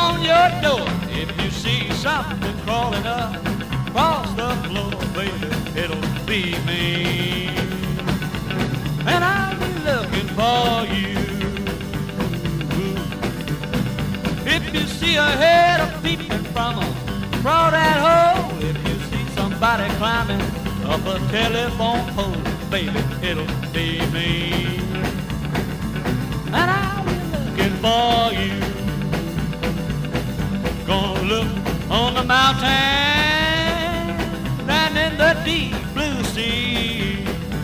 on your door. If you see something crawling up across the floor, baby, it'll be me. And I'll be looking for you. If you see a head of peeping from across that hole, if you see somebody climbing up a telephone pole, baby, it'll be me. And I'll be looking for you. Gonna look on the mountain and in the deep blue sea.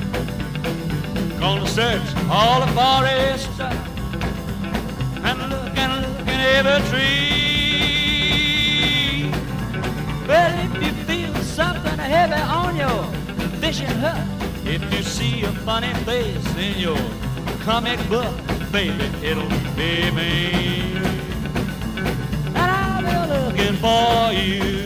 Gonna search all the forest and look in every tree. Well, if you feel something heavy on your fishing hook, if you see a funny face in your comic book, baby, it'll be me. And I'll be looking for you.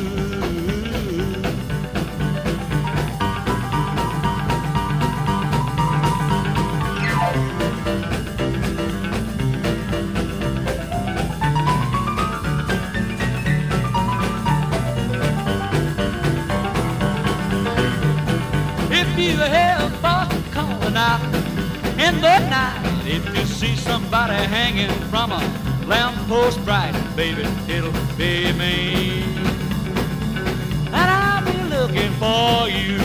If you hear a fox calling out in the night, if you see somebody hanging from a lamppost bright, baby, it'll be me. And I'll be looking for you.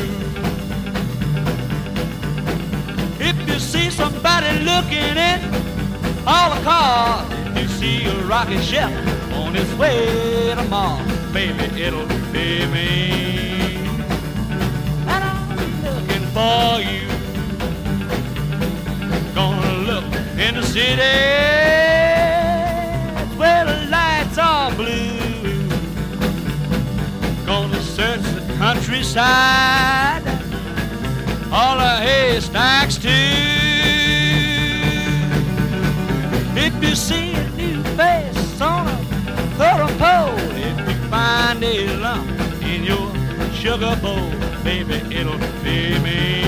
If you see somebody looking in all the cars, if you see a rocket ship on its way to Mars, baby, it'll be me. For you, gonna look in the city where the lights are blue. Gonna search the countryside, all the haystacks too. If you see a new face on a photo pole, if you find a lump in your sugar bowl, baby, it'll be me.